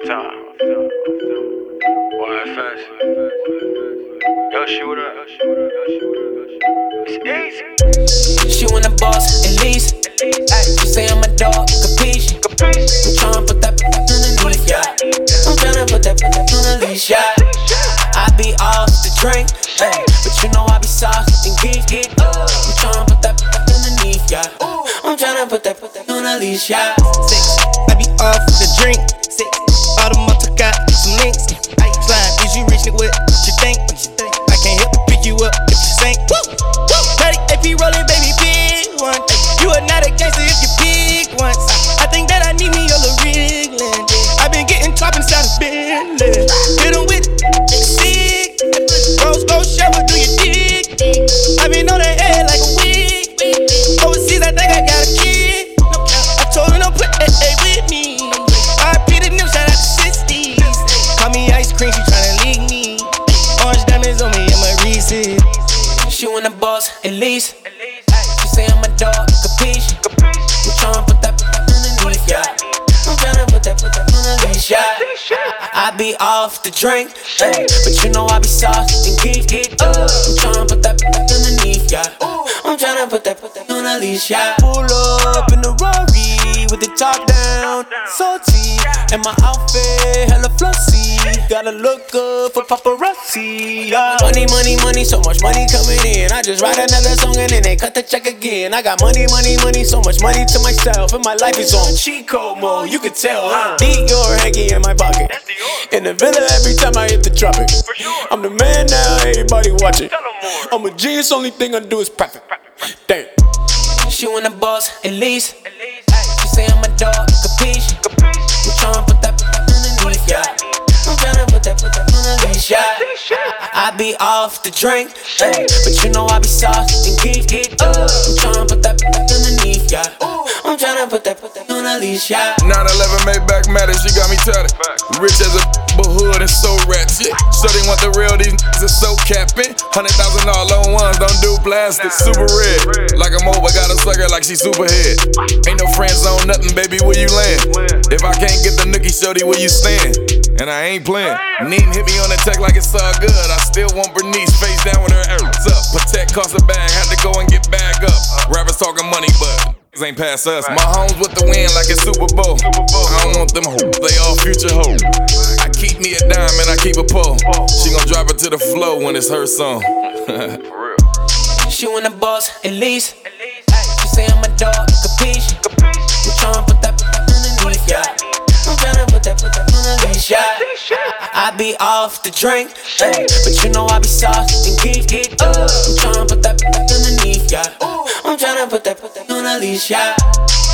time. YFS. Yoshi, what up? It's easy. She want a boss, at least. She say I'm a dog, capiche. I'm tryna put that underneath, yeah. I'm tryna put that on the leash, yeah. I be off the drink, ay, but you know I be soft and geek. I'm tryna put that underneath, yeah. I'm tryna put that on the leash, yeah. I be off the drink. All the motor got some links. Slime, is you reaching with what you think? I can't help but pick you up if you sink. Patty AP rolling, baby, big one. You are not a gangster if you pick once. I think that I need me a little wriggling. I been getting top inside of Bentley. Hit 'em with sick. Rose gold shower, do you dig? I been on the head like a wig. Overseas, I think I got a kid. I told her don't put that with me. I repeated them, shout out to 60s. Call me ice cream, she tryna leak me. Orange diamonds on me and my Reese's. She want a boss, at least. She say I'm a dog, capiche. I'm tryna put that underneath, yeah. I'm tryna put that on the leash, yeah. I be off the drink, ay, but you know I be soft and geek. I'm tryna put that underneath, yeah. I'm tryna put that on the leash, yeah. Pull up in the Rari with the top down, salty, and my outfit hella flossy. Gotta look good for paparazzi, yeah. Money, money, money, so much money coming in. I just write another song and then they cut the check again. I got money, money, money, so much money to myself, and my life is on cheat code mode. You can tell, Dior hanky in my pocket. In the villa every time I hit the tropic. I'm the man now, everybody watching. I'm a genius, only thing I do is perfect. Damn. She want a boss, at least. She say I'm a dog, capiche. I'm tryna put that underneath, yeah. I'm tryna put that on the leash, yeah. I be off the drink, ay, but you know I be soft and geek. I'm tryna put that underneath, yeah. I'm tryna put that on the leash, yeah. 911 Maybach matter, she got me tatted. Rich as a hood and so ratchet. So they want the real, these niggas are so capping. $100,000 on ones, don't do plastic. Super red, like I'm over, got a sucker like she superhead. Ain't no friends on nothing, baby, where you land? If I can't get the nookie shorty, where you stand? And I ain't playing. Needn't hit me on the tech like it's all good. I still want Bernice face down with her ass up. Protect cost a bag, had to go and get bag up. Rappers talking money, but ain't past us. My homes with the wind like it's Super Bowl. I don't want them hoes, they all future hoes. I keep me a dime and I keep a pole. She gon' drop it to the flow when it's her song. She want a boss, at least. She say I'm a dog, capiche. I'm tryna put that underneath, yeah. I'm tryna put that on the leash, yeah. I be off the drink, ay, but you know I be soft and geek. I'm tryna put that underneath, yeah. I'm tryna put that on the leash, yeah.